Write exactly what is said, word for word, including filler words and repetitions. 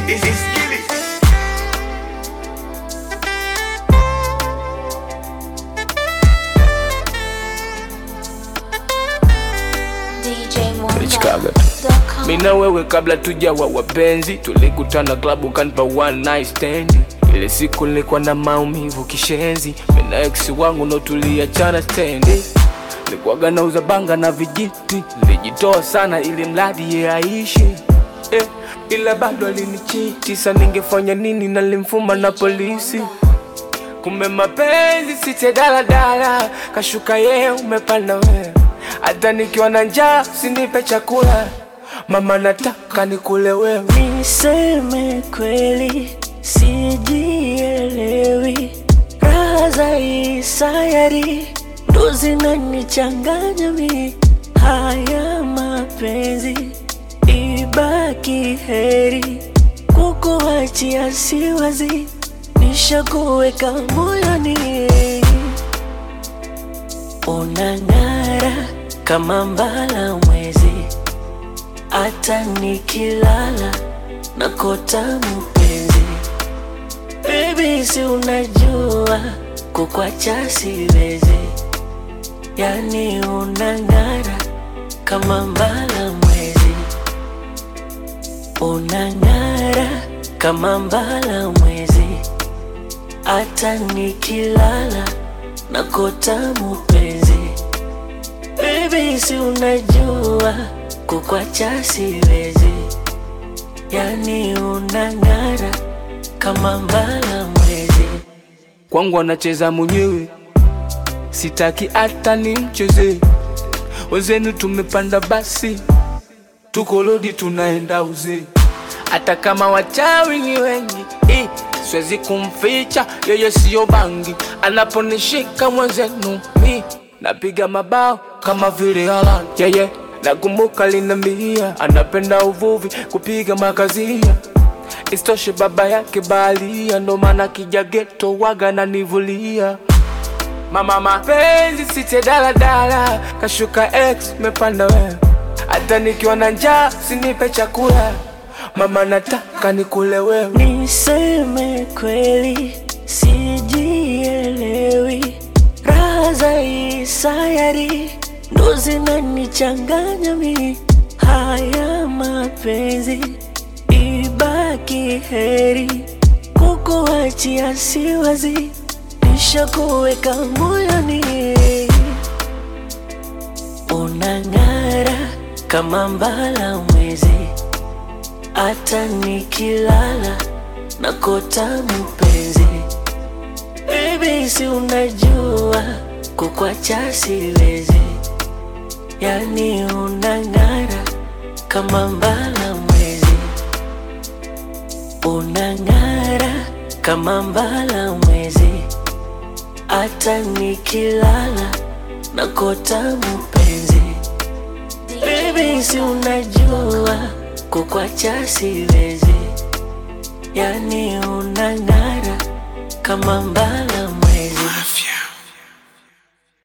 Mina wewe kabla tujawa wapenzi, tulikutana klabu kanipa one night stand. Ile siku nilikuwa na maumivu kishenzi, mina ex wangu ndo tuliachana stendi. Nilikuwaga nauza banga na vijiti, nilijitoa sana ili mradi ye aishi eh, ila bado alinichiti. Sasa ningefanya nini, nalimfuma na polisi. Kumbe mapenzi site dala dala, kashuka ye umepanda wewe. Hata nikiwa na njaa usinipe chakula, mama nataka nikule wewe. Niseme kweli sijielewi, raha za hii sayari ndo zinanichanganya mi. Haya mapenzi ibaki heri, kukuachia siwazi, nishakuweka moyoni. Unang'ara kama mbala mwezi, hata nikilala nakota mpenzi. Baby si unajua kukuacha siwezi, yani unang'ara kama mbala mwezi. Unang'ara kama mbala mwezi, hata nikilala nakota mpenzi. Baby si unajua kukuacha siwezi, yani unang'ara kama mbala mwezi. Kwangu anacheza mwenyewe, sitaki hata nimcheze. Wenzenu tumepanda basi, tuko lodi tunaenda uzee. Hata kama wachawi ni wengi eh, siwezi kumficha yeye sio bangi. Anaponishika mwenzenu mi napiga mabao kama vile Haaland. Yeye yeah, yeah. Nakumbuka linambia anapenda uvuvi, kupiga makazia. Istoshe baba yake baharia, ndo maana kija ghetto waga nanivulia. Mama mapenzi site dala dala, kashuka ex mepanda wewe. Hata nikiwa na njaa usinipe chakula, mama nataka nikule wewe. Niseme kweli sijielewi, raha za hii sayari ndo zinanichanganya mi. Haya mapenzi ibaki heri, kukuachia siwazi, nishakuweka moyoni. Unang'ara kama mbala mwezi, hata nikilala nakota mpenzi. Baby si unajua kukuacha siwezi, yani unang'ara kama mbala mwezi. Unang'ara kama mbala mwezi, hata nikilala nakota mpenzi. Baby si unajua kukuacha siwezi, yani unang'ara kama mbala